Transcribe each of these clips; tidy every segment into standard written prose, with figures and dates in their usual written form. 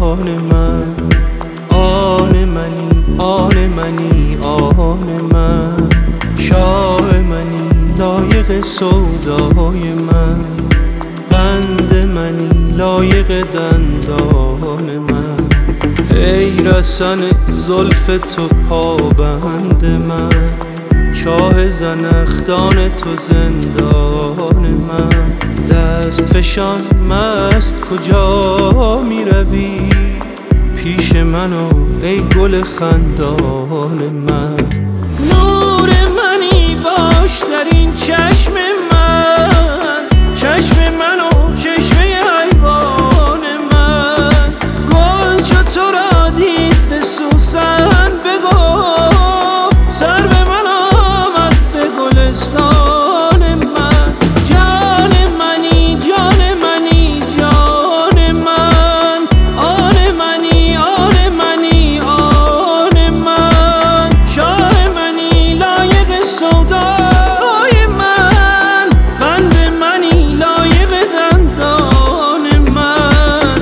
من، آن منی، آن منی، آن من، شاه منی، لایق سودای من، قند منی، لایق دندان من، ای رسن زلف تو پابند من، چاه زنخدان تو زندان من، دست فشان مست کجا می روی، پیش منو ای گل خندان من، نور منی باش در این چشم من، چشم منو چشمه حیوان من، گل چو تو را دید به سوسن بگفت، سر به من آمد به گلستان من، جان منی، جان منی، جان من، آن منی، آن منی، آن من، شاه منی، لایق سودای من، قند منی، لایق دندان من.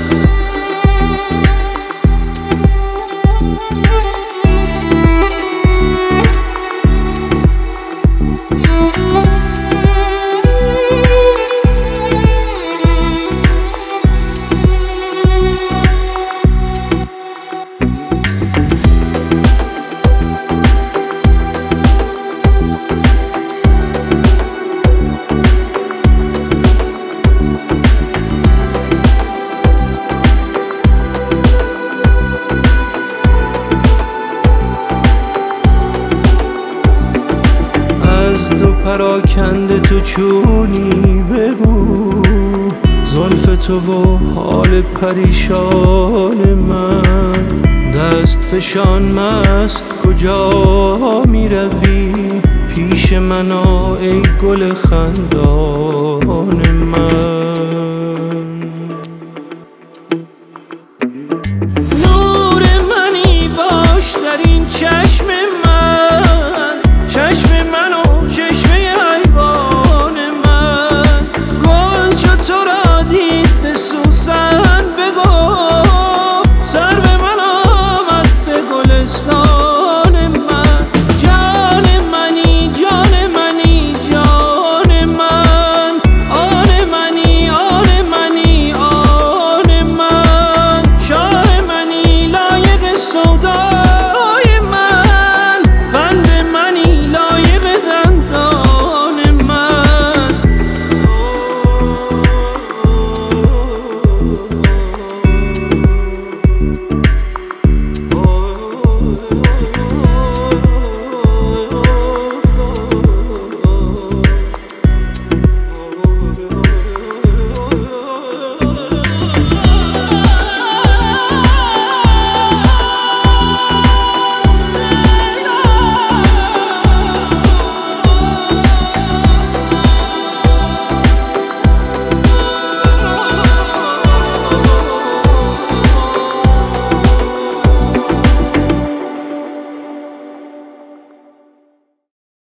از دو پراکنده تو چونی بگو، زلف تو و حال پریشان من، دست فشان مست کجا می روی، پیش من آ ای گل خندان من.